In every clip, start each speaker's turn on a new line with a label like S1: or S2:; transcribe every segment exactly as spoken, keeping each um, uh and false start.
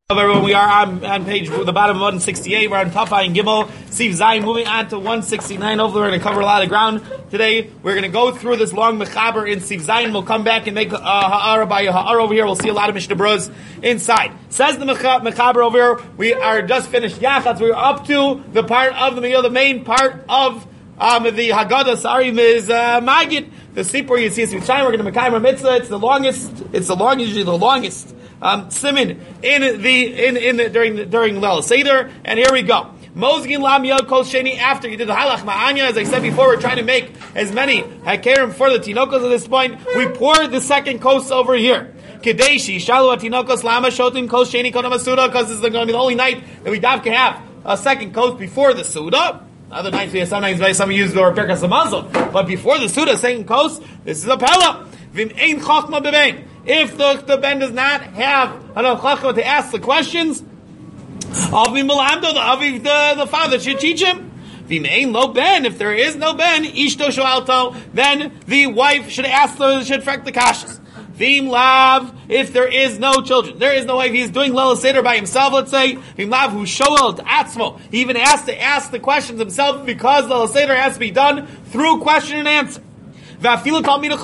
S1: Everyone, we are on, on page the bottom of one sixty-eight. We're on Tafai and Gimel, Siv Zayin, moving on to one sixty-nine. Hopefully, we're going to cover a lot of ground today. We're going to go through this long mechaber in Siv Zayin. We'll come back and make uh, ha'ara by ha'ara over here. We'll see a lot of Mishnah Bruz inside. Says the mechaber over here. We are just finished Yachatz. We're up to the part of the meal, the main part of um, the Haggadah. Sorry, Miz uh, Magid. The Sipur you see is Mitzrayim. We're going to Mekayim Mitzvah. It's the longest. It's the long, usually the longest. Um, Simin in the in in the, during the, during Leil Seder, and here we go. Mozgin Lam Yod Kol Sheni. After you did the Halach Ma'anya, as I said before, we're trying to make as many Hakerim for the Tinokos at this point. We pour the second kos over here. Kadeshi Shalu Tinokos Lama Shotim Kos Sheni Kodam Suda, because this is going to be the only night that we have to have a second kos before the Suda. Other nights we have sometimes some use the Perkas Hamazon, but before the Suda, second kos, this is a Pella. Vim Ein Chachma Bebein. If the, the Ben does not have enough chachma to ask the questions, Avi Melamdo, the Avi, the, the father should teach him. V'mein lo Ben, if there is no Ben, Ishto Shoalto, then the wife should ask the, should frek the kashas. V'im lav, if there is no children, there is no wife, he's doing Leil Seder by himself, let's say, V'im lav hu shoel atzmo, he even has to ask the questions himself because Leil Seder has to be done through question and answer. Even if there are a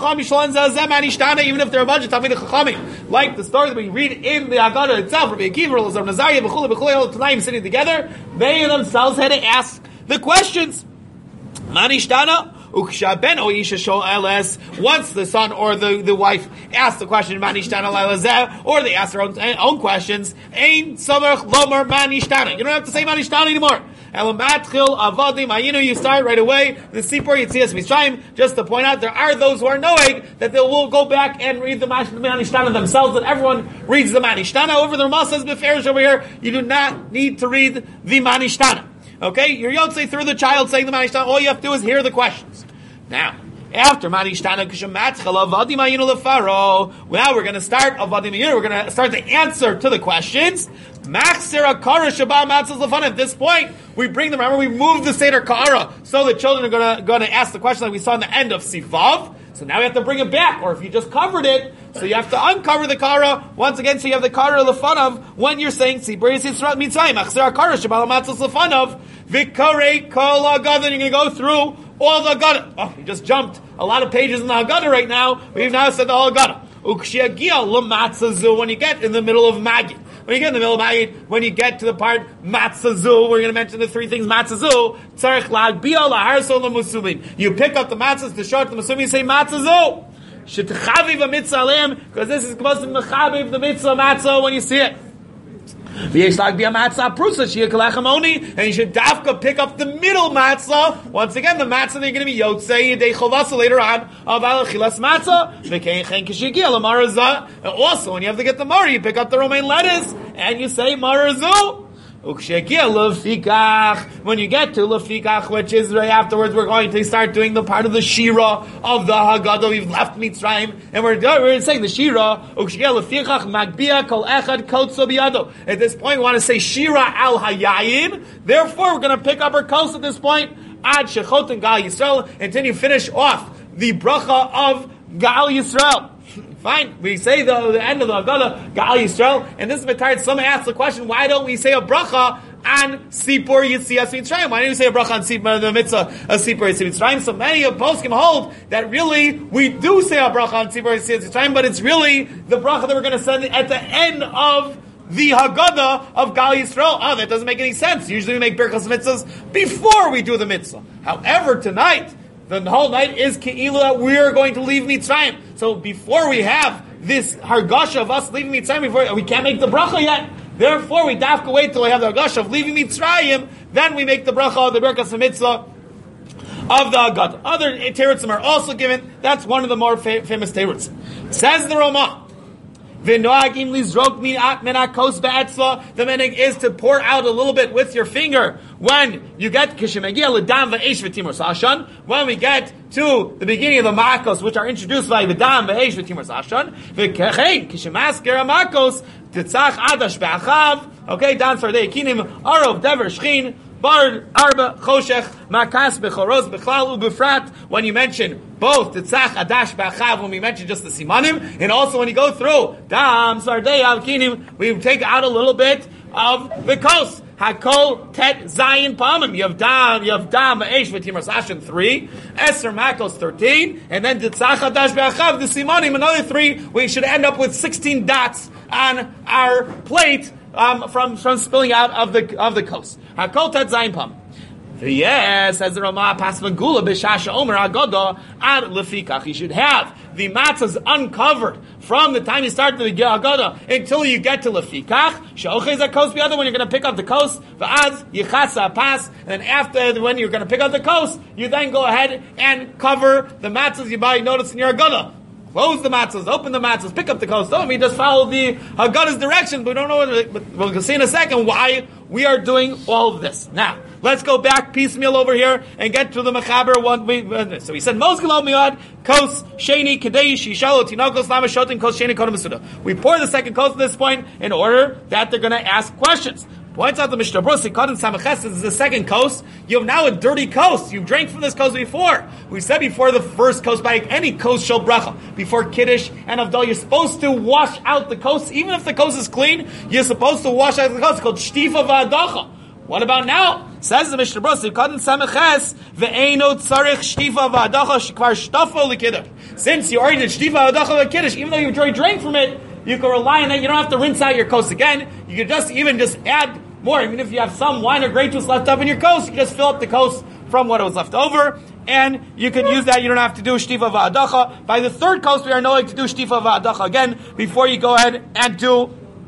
S1: bunch of Talmidei Chachamim, like the story that we read in the Haggadah itself, Rabbi Akiva, Elazar Nazariah, B'chulei B'chulei, all the Tanaim sitting together, they themselves had to ask the questions. Manishtana, Ukshaben o Isha Sho'eles. Once the son or the, the wife asked the question, Manishtana Lailazeh, or they asked their own, own questions, Ein Savarch Lomer Manishtana. You don't have to say Manishtana anymore. Elamatchil Avadim Ayinu, you start right away. The Sipur Yitzias Mitzrayim, just to point out, there are those who are knowing that they will go back and read the Manishtana themselves, that everyone reads the Manishtana. Over the Ramah says Beferish over here, you do not need to read the Manishtana. Okay? Your Yotzei through the child saying the Manishtana, all you have to do is hear the questions. Now, after Manishtana Kishamatchil Avadim Ayinu Lefaro, now we're going to start Avadim Ayinu, we're going to start the answer to the questions. At this point, we bring them. Remember, we moved the Seder Ka'ara, so the children are going to going to ask the question like we saw in the end of Sivav. So now we have to bring it back, or if you just covered it, so you have to uncover the Ka'ara once again. So you have the Ka'ara Lefanav when you're saying Tzibur Yisrael Mitzrayim Achzer Ka'ara Shabal Matzos Lefanav Vikarei Kol Haggadah. You're going to go through all the Haggadah. Oh, you just jumped a lot of pages in the Haggadah right now. We've now said the whole Haggadah. Ukshiagia L'Matzazu, when you get in the middle of Magid. When you get in the middle of Magid, when you get to the part Matzazu, we're going to mention the three things Matzazu. Tzarech Lag Bia Laharso L'Musulim. You pick up the matzahs to show to the Musulim, you say Matzazu. Shetchaviv Mitzvah Alim, because this is supposed to be Mechaviv the Mitzvah Matzah when you see it. And you should dafka pick up the middle matzah. Once again, the matzah they're going to be yotzei yedei chovasa later on of alachilas matzah. And also, when you have to get the mara, you pick up the romaine lettuce and you say marazu. When you get to Lefikach, which is right afterwards, we're going to start doing the part of the Shira of the Haggadah. We've left Mitzrayim, and we're, we're saying the Shira. At this point, we want to say Shira al Hayayin. Therefore, we're going to pick up our kos at this point, Ad Shechot and Gal Yisrael, until you finish off the bracha of Gal Yisrael. Fine, we say the, the end of the Haggadah, Gal Yisrael, and this is retired. Someone asked the question, why don't we say a bracha on Sipur Yitzias Mitzrayim? Why don't we say a bracha on Sipur, the mitzvah of Sipur Yitzias Mitzrayim? So many of poskim hold that really, we do say a bracha on Sipur Yitzias Mitzrayim, but it's really the bracha that we're going to send at the end of the Haggadah of Gal Yisrael. Oh, that doesn't make any sense. Usually we make Birkas Mitzvahs before we do the mitzvah. However, tonight, the whole night is Ke'ilah that we are going to leave Mitzrayim. So before we have this hargasha of us leaving Mitzrayim, before we can't make the bracha yet. Therefore, we have to wait till we have the hargasha of leaving Mitzrayim. Then we make the bracha of the Birkas Mitzvah of the Haggadah. Other terutzim are also given. That's one of the more fa- famous terutzim. Says the Ramah. The meaning is to pour out a little bit with your finger when you get when we get to the beginning of the makos, which are introduced by V'dam V'eish V'timur Sashan. Okay, down for the Kinim Arov Dever Shchin Bar Arba Choshech Makas Bechoros Bechlal Ubefrat. When you mention both the Tzach Adash Ba'achav, when we mention just the Simanim, and also when you go through Dam Sardei Alkinim, we take out a little bit of the coast. Hakol Tet Zayin Palmim. You have Dam, you have Dam Eish V'Timar Sashin three, Esther Makos thirteen, and then the Tzach Adash Ba'achav, the Simanim, another three. We should end up with sixteen dots on our plate um, from from spilling out of the of the coast. Hakol Tet Zayin Palmim. Yes, as the Ramah Pasvagula B'Shasha Omer Agoda Ad Lefikach. You should have the matzahs uncovered from the time you start the Agoda until you get to Lefikach. She'ochez HaKos B'Yada, when you're going to pick up the coast. V'az Yichasa Pas. And then after, when you're going to pick up the coast, you then go ahead and cover the matzahs you buy. Notice in your Agoda. Close the matzahs, open the matzahs, pick up the coast. Don't we just follow the Haggadah's direction? But we don't know what, but we'll see in a second why we are doing all of this. Now, let's go back piecemeal over here and get to the Mechaber one. We, uh, so he said, Mosgalo Miad, Kos, Sheni, Kadei, Shishalo, Tinokos, Lama, Shotin, Kos, Sheni, Kodam, Masuda. We pour the second coast at this point in order that they're going to ask questions. Points out the Mishnah Brus, Kodam Samaches, this is the second coast. You have now a dirty coast. You've drank from this coast before. We said before the first coast, by any coast shel bracha, before Kiddush and Avdal, you're supposed to wash out the coast. Even if the coast is clean, you're supposed to wash out the coast. It's called Shtifa V'Adacha. What about now? Says the Mishnah Brus, Kodam Samaches, Ve'eino Tzarich Shtifa V'Adacha, Shkvar Shtafo L'Kiddush. Since you already did Shtifa V'Adacha L'Kiddush, even though you already drank from it, you can rely on that. You don't have to rinse out your coast again. You can just even just add more. Even if you have some wine or grape juice left up in your coast, you just fill up the coast from what was left over, and you can use that. You don't have to do shtiva va'adacha. By the third coast, we are knowing to do shtiva va'adacha again before you go ahead and do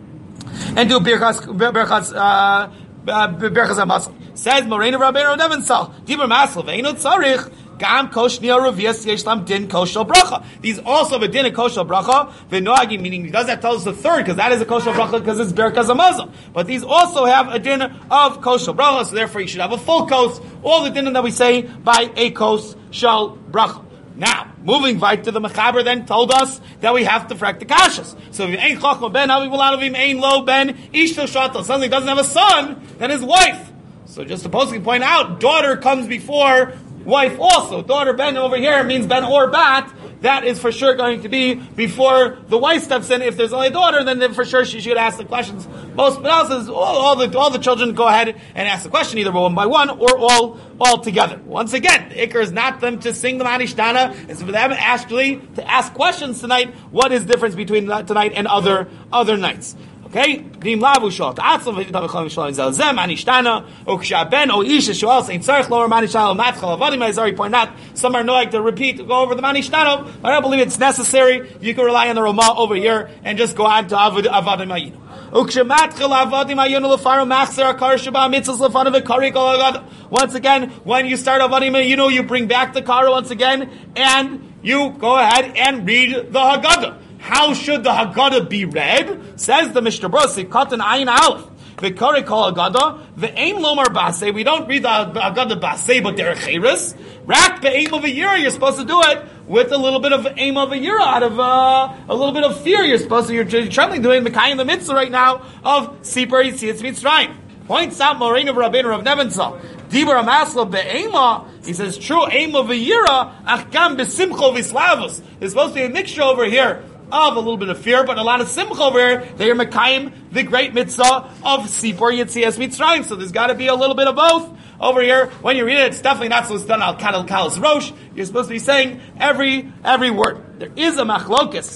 S1: and do birchas birchas uh, birchas hamasel. Says Morena Rabbeinu Nevin Sal Dibur Masel Ve'enu Tzarich. Gam koshnia revias yeshlam din koshel bracha. These also have a din of koshel bracha. V'noagim, meaning he does that tell us the third because that is a koshel bracha because it's berkas hamazon. But these also have a din of koshel bracha, so therefore you should have a full kos. All the din that we say by a kos shel bracha. Now, moving right to the Mechaber, then told us that we have to frak the kashas. So if you ain't chachma ben, how we will out of him ain't lo ben ishto shata. Suddenly doesn't have a son, then his wife. So just supposedly point out, daughter comes before wife also. Daughter ben over here means ben or bat. That is for sure going to be before the wife steps in. If there's only a daughter, then for sure she should ask the questions. Most spouses, all, all the all the children go ahead and ask the question, either one by one or all all together. Once again, the ikr is not them to sing the Manishtana. It's for them actually to ask questions tonight. What is the difference between tonight and other other nights? Okay, Dim Lavu Shot Atzov V'Tavachom Shalom Zalzem Manishtana Ukshaben O Isha Shual Saint Tzarich Lower Manishtana Matchal Avadim. As I already pointed out, some are knowing to repeat to go over the Manishtana. I don't believe it's necessary. You can rely on the Ramah over here and just go on to Avadim Ayinu. Ukshamatchal Avadim Ayinu Lefaru Machzer Akar Shabbat Mitzvahs Lefanav V'Kari Kol Agad. Once again, when you start Avadim Ayinu, you bring back the Kara once again, and you go ahead and read the Haggadah. How should the Haggadah be read? Says the Mishnah Brus, Katan Ayin Aleph. V'kari kol Haggadah, v'ein lomar basei. We don't read the Haggadah basei, but they're cheres. Rak be'eim of a year. You're supposed to do it with a little bit of aim of a year, out of uh, a little bit of fear. You're supposed to. You're trembling, doing the kind of the mitzvah right now of Sipar Yitzias Mitzrayim. Points out Morain of Rabbeinu Rav Nevensal. Dibur Amasla be'ema. He says true aim of a year. Achkam besimcho v'slavus. There's supposed to be a mixture over here of a little bit of fear, but a lot of simcha over here. They are mekayim the great mitzvah of Sipor Yitzias Mitzrayim. So there's got to be a little bit of both over here. When you read it, it's definitely not so it's done al kadal kalas rosh. You're supposed to be saying every every word. There is a machlokas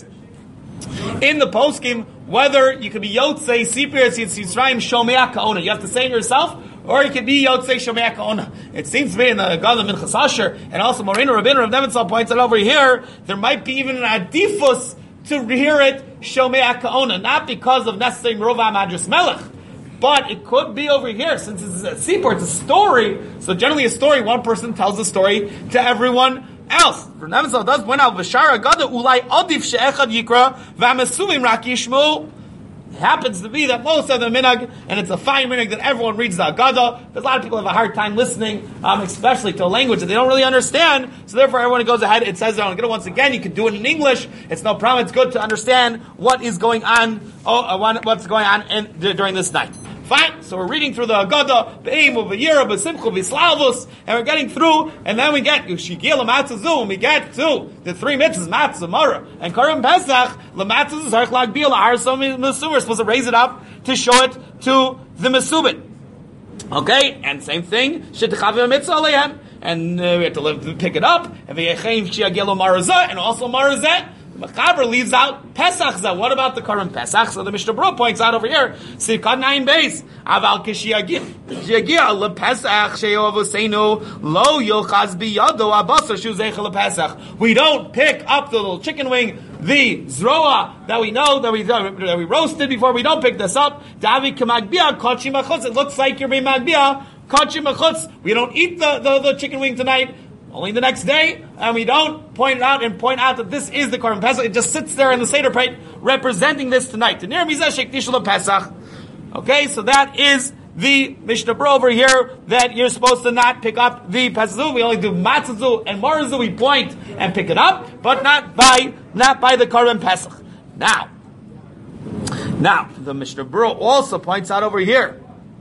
S1: in the poskim whether you could be yotzei Sipor Yitzias Mitzrayim shomei kaona. You have to say it yourself, or it could be yotzei shomei kaona. It seems to be in the Gada Minchas Asher, and also Moreno Rabbeinu Rav Nevensal points out over here. There might be even an adifus to hear it Shomei HaKa'ona, not because of necessarily Merova Madras Melech, but it could be over here, since it's a sipur, it's a story, so generally a story, one person tells the story to everyone else. For Nevensal does point out, V'shara Gada Ulai Adif She'echad Yikra V'amesuvim Rak Yishmu. It happens to be that most of the minhag, and it's a fine minhag that everyone reads the Haggadah, because a lot of people have a hard time listening, um, especially to a language that they don't really understand, so therefore everyone goes ahead, it says it on Haggadah once again, you can do it in English, it's no problem, it's good to understand what is going on, oh, uh, what's going on in, during this night. Fine. So we're reading through the Haggadah, Be'im, Be'yira, Be'simchu, Be'slavus, and we're getting through, and then we get Shigil Matzah and we get to the three mitzvahs, Matzah, Mara, and Karim Pesach. Lamatzah Zarch Lagbil, Arsom Mesubin. We're supposed to raise it up to show it to the Mesubin. Okay, and same thing, Shetchavim Mitzvah Alehem, and uh, we have to live, pick it up, and V'yechem Shiagelo Marazah, and also Marazah. The Mechaber leaves out Pesach. What about the current Pesach? So the Mishnah Berurah points out over here, Sivkat nine base, Aval Kishiagir, Shiagir Le Pesach Sheyovaseinu Lo Yochaz Biyado Abasa Shuzeicha Le Pesach. We don't pick up the little chicken wing, the zroa that we know that we that we roasted before. We don't pick this up. Davi Kamagbia Kochi Machutz. It looks like you're being Magbia Kochi Machutz. We don't eat the, the, the chicken wing tonight. Only the next day, and we don't point it out and point out that this is the Korban Pesach. It just sits there in the Seder plate representing this tonight. Okay, so that is the Mishnah Berurah over here that you're supposed to not pick up the Pesach. We only do Matzazu and Marazu. We point and pick it up, but not by not by the Korban Pesach. Now, now the Mishnah Berurah also points out over here.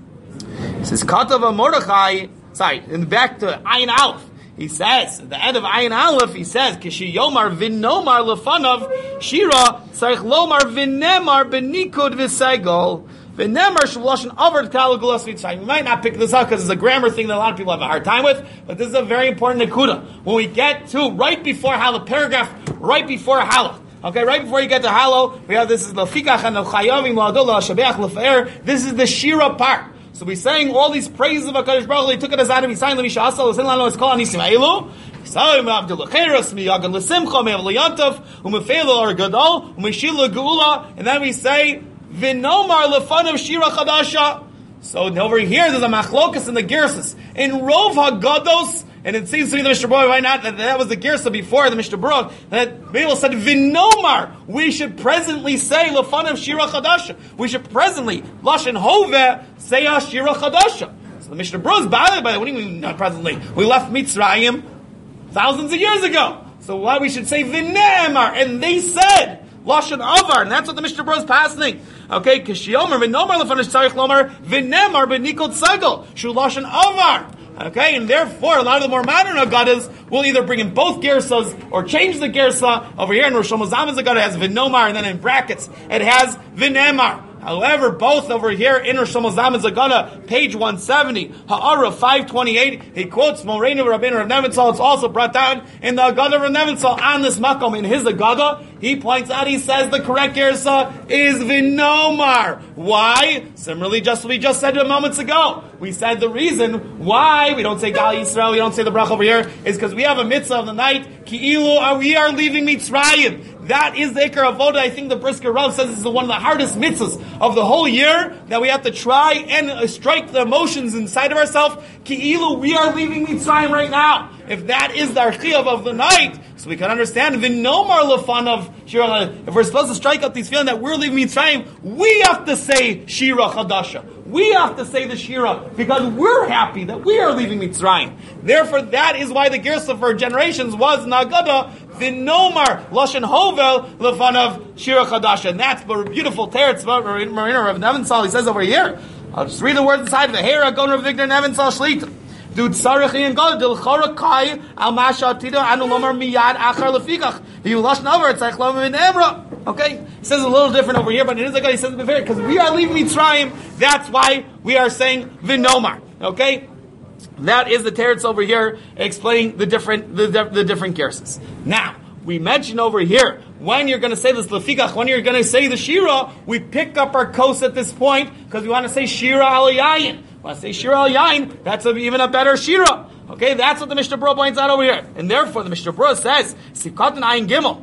S1: It says Katav Mordechai. Sorry, in back to Ayin Aleph. He says, at the end of Ayin Aleph, he says, Kishi Yomar Vinomar Lefanav Shira Tzarich Lomar Vinemar Benikud V'Seigol Vinemar Shavloshin Avard Kalagulas Mitzrayim. We might not pick this up because it's a grammar thing that a lot of people have a hard time with, but this is a very important nekuda. When we get to right before Halal, paragraph right before Halal. Okay, right before you get to Halal, we have this is the Fikach and the Chayavim La'adolah Shabeach Lefaer. This is the Shira part. So we're saying all these praises of HaKadosh Baruch Hu. He took it as Adam Yisrael, Lemisha Asal, L'sin Lano, it's called Anisim Eilu. Yisrael, Me'avdil L'cheres, Me'yagan L'simcha, Me'av L'yantav, U'mefeil L'Argadol, U'meshil L'Geula, and then we say, V'nomar L'fanav Shira Chadasha. So over here, there's a machlokas in the Gerses. In Rov HaGados, and it seems to me the Mishnah Berurah, why not? That, that was the Gersa before the Mishnah Berurah, that Babel said, Vinomar, we should presently say, L'fanav Shira Chadasha. We should presently, Lashon Hoveh, say Shira Chadasha. So the Mishnah Berurah is bothered by that. What do you mean, not presently? We left Mitzrayim thousands of years ago. So why we should say Vinemar? And they said, Lashon Avar, and that's what the Mishnah Berurah is passing. Okay, Kishiomer, Vinomar L'fanav Tzarich Lomar, Vinemar B'nikot Segel, Shu Lashon Avar. Okay, and therefore, a lot of the more modern Agadas will either bring in both Gersas or change the Gersa. Over here in Rosh Hashanah's Agada has Vinomar, and then in brackets it has Vinemar. However, both over here in Rosh Hashanah's Agada, page one seventy, Ha'ara five twenty-eight, he quotes Moreinu Rabbeinu Rav Nebenzahl. It's also brought down in the Agada of Rav Nebenzahl on this makom in his Agada. He points out, he says the correct Gersa is Vinomar. Why? Similarly, just we just said a moments ago. We said the reason why we don't say Gal Yisrael, we don't say the bracha over here, is because we have a mitzvah of the night, Ki'ilu, we are leaving Mitzrayim. That is the Ikar Avoda. I think the Brisker Rav says this is one of the hardest mitzvahs of the whole year, that we have to try and uh, strike the emotions inside of ourselves. Ki'ilu, we are leaving Mitzrayim right now. If that is the Archiyav of the night, so we can understand, Vinomar Lefanav Shira. If we're supposed to strike out these feeling that we're leaving Mitzrayim, we have to say Shira Chadasha. We have to say the Shira because we're happy that we are leaving Mitzrayim. Therefore, that is why the Gersa for generations was Nagada Vinomar Lashon Hovel Lefanav Shira Chadasha. And that's the beautiful teretz Marina Rav Nebenzahl. He says over here. I'll just read the words inside of the Hera Gon Rav Vigner Nebenzahl Shlita. Dude, Sarachi and God, Dil Chorakai, Al Masha Tito, Anulomar Miyad Achar Lefikach. You lush over, it's like Lomar in Emra. Okay? It says a little different over here, but it is like he says it because we are leaving Mitzrayim, that's why we are saying Vinomar. Okay? That is the teretz over here explaining the different the, the different gerses. Now, we mentioned over here, when you're going to say this Lefikach, when you're going to say the Shira, we pick up our kos at this point, because we want to say Shira Aliyayin. When I say Shira al Yain, that's a, even a better Shira. Okay, that's what the Mishnah Berurah points out over here. And therefore, the Mishnah Berurah says, Sikatan Ayin Gimel.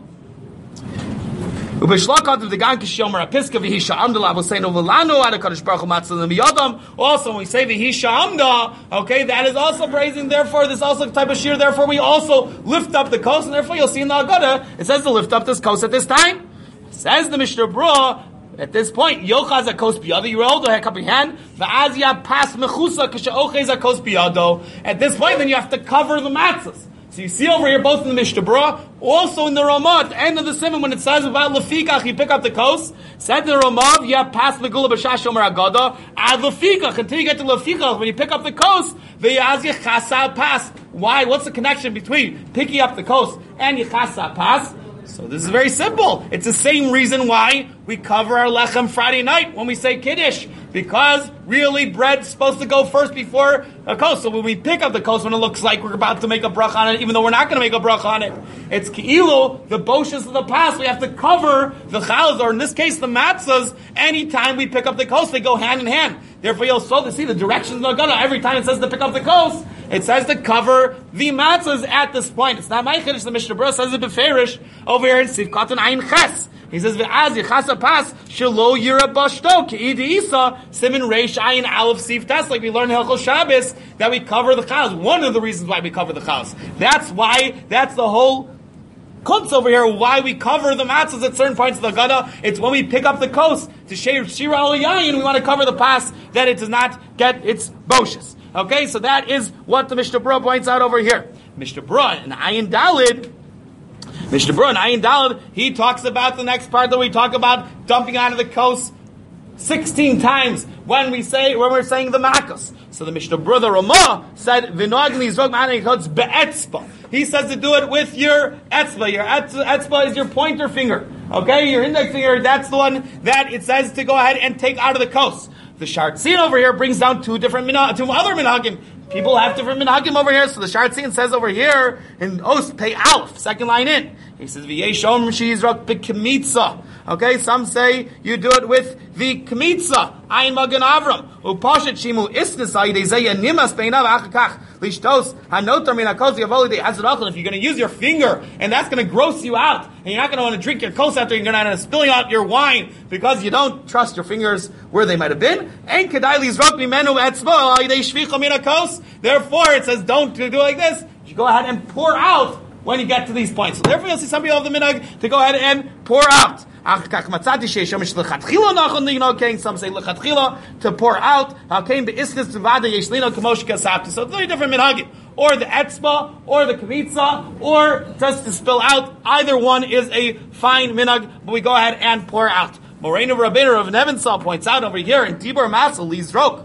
S1: Also, when we say V'hisha Amda, okay, that is also praising, therefore, this also type of Shira, therefore we also lift up the coast, and therefore you'll see in the Haggadah, it says to lift up this coast at this time. It says the Mishnah Berurah, at this point, Yochaz akos biyado, you hold the cup in hand. Va'azia pas mechusa k'she'ochez akos biyado. At this point, then you have to cover the matzahs. So you see over here, both in the Mishnah Berurah, also in the Ramah, at the end of the Simon, when it says about Lefikach, you pick up the coast, said the Ramah, you have past Megula B'Shash Omer Agada, add Lefikach, until you get to Lefikach, when you pick up the coast, V'yaz Yechasa Pas. Why? What's the connection between picking up the coast and Yechasa Pas? So this is very simple. It's the same reason why we cover our lechem Friday night when we say Kiddush. Because really bread's supposed to go first before a kos. So when we pick up the kos, when it looks like we're about to make a bracha on it, even though we're not going to make a bracha on it, it's ki'ilu, the boshas of the past. We have to cover the chalas, or in this case the matzahs, anytime we pick up the kos. They go hand in hand. Therefore you'll so to see the directions of the Agada. Every time it says to pick up the kos, it says to cover the matzahs at this point. It's not my chiddush. The Mishnah Berurah says it beferish over here in Sivkat and Ayin Ches. He says, "V'az yichasa pas shelo yira bashto ke'idi isa simin reish ayin aleph siv tes." Like we learn in Hilchos Shabbos that we cover the chalas. One of the reasons why we cover the chalas. That's why. That's the whole kunz over here. Why we cover the matzahs at certain points of the Agada. It's when we pick up the kos to share shira al yayin. We want to cover the pas that it does not get its boshas. Okay, so that is what the Mishnah Berurah points out over here. Mishnah Berurah and Ayin Dalid. Mishnah Berurah and Ayin Dalid, he talks about the next part that we talk about dumping out of the coast sixteen times when we say when we're saying the makos. So the Mishnah Berurah, the Ramah, said V'noagni zrog ma'anei chutz be'etzba. He says to do it with your etzba. Your etzba is your pointer finger. Okay, your index finger. That's the one that it says to go ahead and take out of the coast. The Shartzin over here brings down two different minhag, two other minhagim. People have different minhagim over here. So the Shartzin says over here in Os Pei Aleph, second line in. He says V'yesh om she'izrak b'kemitza. Okay, some say you do it with the kemitza. Ayin Magen Avram. Upashet shimu isnis ayidei zeh nimas beinav achakach lishtos hanotar min hakos yavoli de hazarachon. If you're going to use your finger and that's going to gross you out, and you're not going to want to drink your kos after, you're going to end up spilling out your wine because you don't trust your fingers where they might have been. Ein kedai lizrok mimenu etzbo ayidei shvicha min hakos. Therefore, it says don't do it like this. You go ahead and pour out when you get to these points. So therefore, you'll see some people have the minhag to go ahead and pour out. Some say lechatchila to pour out. So three different minhagim, or the etzba, or the kavitza, or just to spill out. Either one is a fine minhag, but we go ahead and pour out. Moreinu Rabbeinu of Nevinsal points out over here in Dibur Masel Lizrok.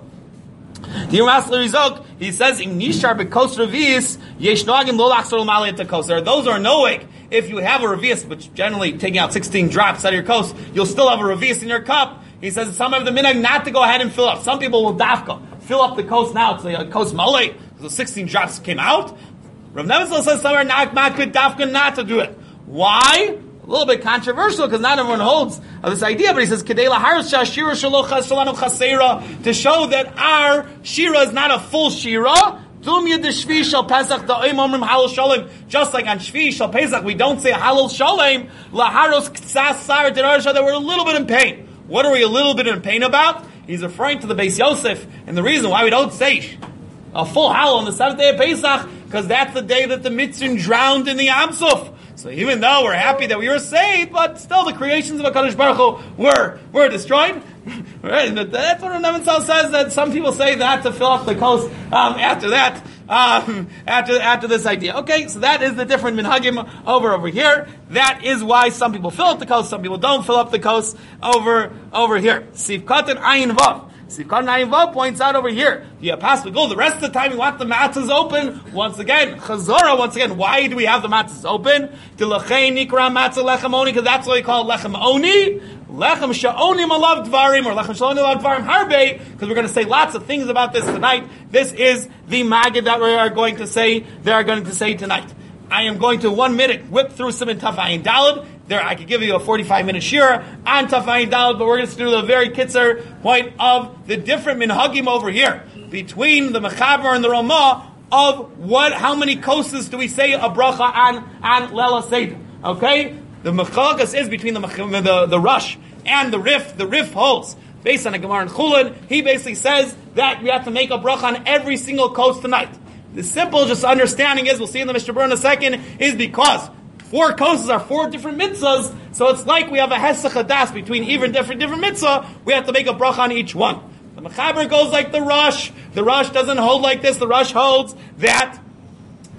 S1: Dibur Masel Lizrok, he says in Nishar bekos revius yesh noagim lo lachzor l'malei et hakos. There are those who are knowing if you have a revius, which generally taking out sixteen drops out of your kos, you'll still have a revius in your cup. He says some have the minhag not to go ahead and fill up. Some people will dafka fill up the kos now. It's a kos malei because the sixteen drops came out. Rav Nevinsal says some are not makbid dafka not to do it. Why? A little bit controversial because not everyone holds of this idea, but he says Kedei laharos shashira shalochas shalanu chasera, to show that our shira is not a full shira. Dumya de shvi shal pesach da'im omrim halal shalom. Just like on shvi shal pesach, we don't say halal shalom. Laharos ktsas sar derarasha, that we're a little bit in pain. What are we a little bit in pain about? He's referring to the Beis Yosef, and the reason why we don't say a full halal on the seventh day of Pesach, because that's the day that the Mitzvah drowned in the Yam Suf. So even though we're happy that we were saved, but still the creations of HaKadosh Baruch Hu were, were destroyed. Right? And that's what Nevinsal says, that some people say that to fill up the coast um, after that, um, after after this idea. Okay, so that is the different minhagim over over here. That is why some people fill up the coast, some people don't fill up the coast over over here. Sivkat and Ayin Vav. Sivkat and Ayin Vav points out over here. You have passed the goal. The rest of the time you want the matzahs open. Once again, Chazorah, once again, why do we have the matzahs open? Tilachei nikra matzah lechem oni, because that's what we call lechem oni. Lechem sha'onim alav dvarim, or lechem sha'onim alav dvarim harbe, because we're going to say lots of things about this tonight. This is the magid that we are going to say, they are going to say tonight. I am going to one minute whip through some in Taf Ayin Daled. There, I could give you a forty-five minute shir on Taf Ayin Daled, but we're going to do the very kitzer point of the different minhagim over here between the Mechaber and the Ramah of what, how many koses do we say a bracha on on Lela Seder? Okay, the Mechagas is between the the the Rush and the Rif. The Rif holds based on a Gemara in Chulin. He basically says that we have to make a bracha on every single kos tonight. The simple just understanding is, we'll see in the Mishnah Berurah in a second, is because four koses are four different mitzvahs, so it's like we have a hesach hadas between even different different mitzvah. We have to make a bracha on each one. The Mechaber goes like the Rush. The Rush doesn't hold like this. The Rush holds that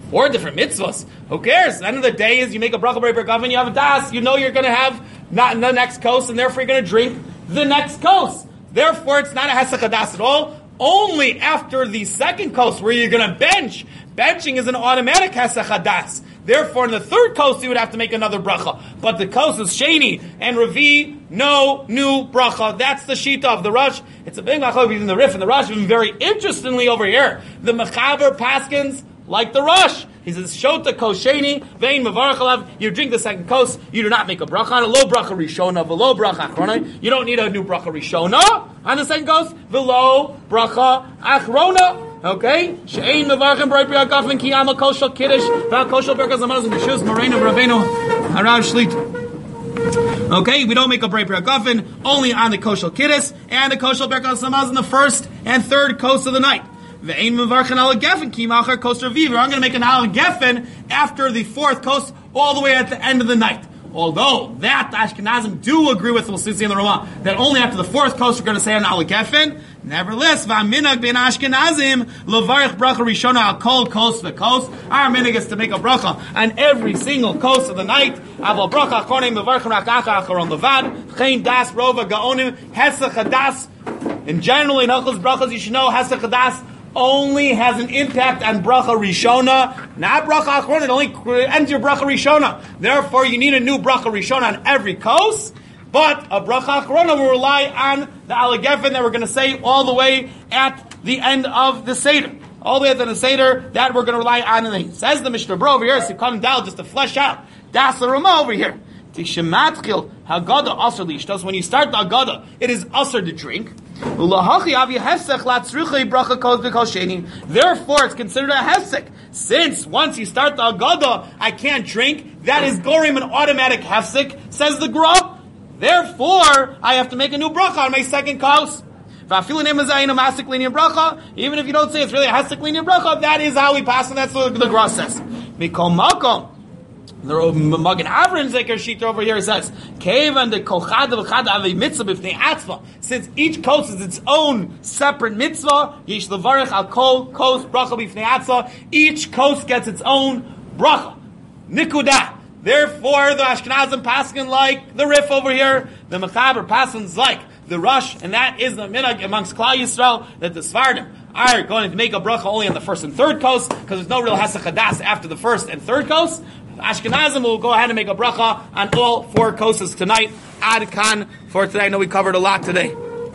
S1: Four different mitzvahs. Who cares? The end of the day is you make a bracha b'rei bergafen, you have a das. You know you're going to have not the next coast, and therefore you're going to drink the next coast. Therefore, it's not a hesach hadas at all. Only after the second coast where you're going to bench. Benching is an automatic hesach hadas. Therefore, in the third coast, you would have to make another bracha. But the coast is Sheni and Revi, no new bracha. That's the shita of the Rosh. It's a big machlok between the Rif and the Rosh. And very interestingly over here, the Mechaber paskins like the Rosh. He says, Shota kosheni, vein mevarach alav. You drink the second coast, you do not make a bracha on a low bracha rishona, below bracha achrona. You don't need a new bracha rishona on the second coast, below bracha achrona. Okay? She'ein mevarachim b'rei b'rei hagafen ki amal kol shel kiddush v'al kol shel berkas hamazon b'shuz moreinu v'rabbeinu harav shlit. Okay? We don't make a b'rei b'rei hagafen only on the kol shel kiddush and the kol shel berkas hamazon the first and third coast of the night. Ve'ein mevarachin al gefen ki machar coast reviv. I'm going to make an al gefen after the fourth coast all the way at the end of the night. Although that Ashkenazim do agree with, we'll see in the Ramah, that only after the fourth coast we're going to say an al gefen. Nevertheless, v'aminag ben Ashkenazim levarich bracha rishona al kol coast the coast. Our minhag is to make a bracha on every single coast of the night. Aval bracha achonim mevarchim rakacha acharon levad chein das rova gaonim hesach hadas. In general, in Hilchos brachas, you should know hesach hadas only has an impact on bracha rishona, not bracha achrona. It only ends your bracha rishona. Therefore, you need a new bracha rishona on every coast. But a bracha achrona will rely on the alagefen that we're going to say all the way at the end of the seder. All the way at the end of the seder, that we're going to rely on. And says the Mishnah Bro over here, so come down just to flesh out. Das the Ramah over here. When you start the Agada, it is usher to drink. Therefore, it's considered a hefsek. Since once you start the Agada, I can't drink, that is gorim an automatic hefsek, says the Gra. Therefore, I have to make a new bracha on my second coast. Even if you don't say it's really a hefsek lenient bracha, that is how we pass, and that's what the Gra says. Mikol makom. The Magen Avram Zeker Shita over here says, "Kevan de kochad v'chad avei mitzvah b'fnei atzma." Since each coast is its own separate mitzvah, yesh levarich al kol coast bracha b'fnei atzma. Each coast gets its own bracha. Nikuda. Therefore, the Ashkenazim paskin like the Rif over here. The Mechaber paskins like the Rosh, and that is the minhag amongst Klal Yisrael that the Sfardim are going to make a bracha only on the first and third coast because there's no real hesach hadas after the first and third coast. Ashkenazim will go ahead and make a bracha on all four coasts tonight. Ad kan for today. I know we covered a lot today.